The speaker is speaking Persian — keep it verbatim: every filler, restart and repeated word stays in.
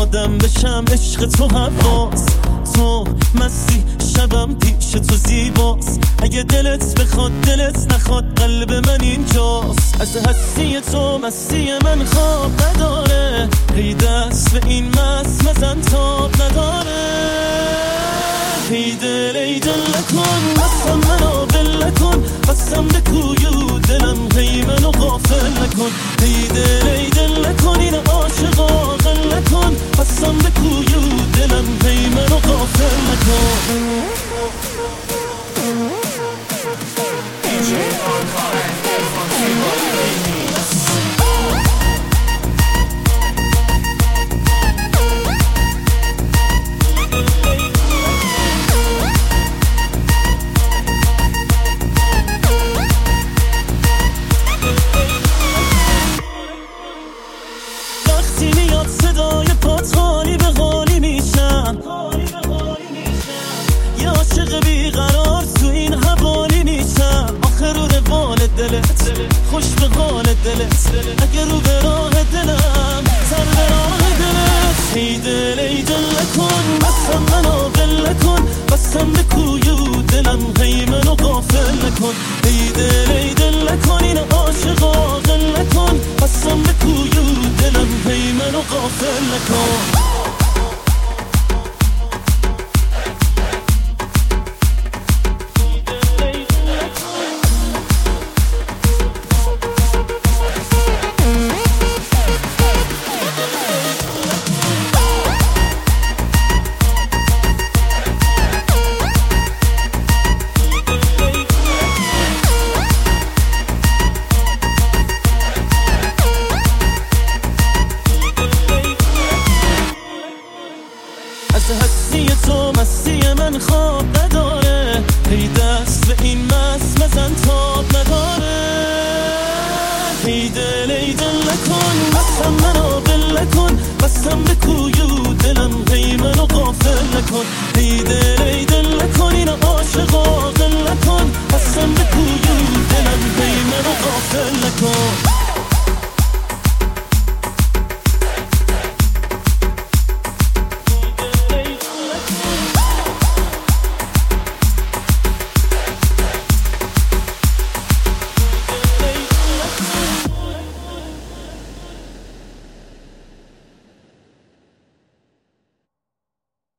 آدم بشم عشق تو حواس تو مستی شبم پیش تو زیباست اگه دلت بخواد دلت نخواد قلب من اینجاست از هستی تو مستی من خواب نداره هی دست به این مست مزن تاب نداره هی دل ای دل نکن بستم منو بل نکن بستم به کویو دلم هی منو غافل نکن هی دل ای دل نکن این عاشقا غل نکن بستم به کویو دلم هی منو غافل نکن صدای پات حالی به حالی میشم یه عاشق بیقرار تو این حوالی میشم آخر رو روال دلت خوش به حال دلت اگه رو به راه دلم سر به راه دلت ای دل ای دل نکن بستم منو بل نکن بستم به کویو دلم هی منو غافل نکن ای دل ای دل نکن این عاشقا غل نکن بستم به کویو دلم هی منو غافل نکن از هستی تو مستی من خواب نداره هی دست به این مست مزن تاب نداره هی دل ای دل نکن بستم منو بل نکن بستم به کویو دلم هی منو غافل نکن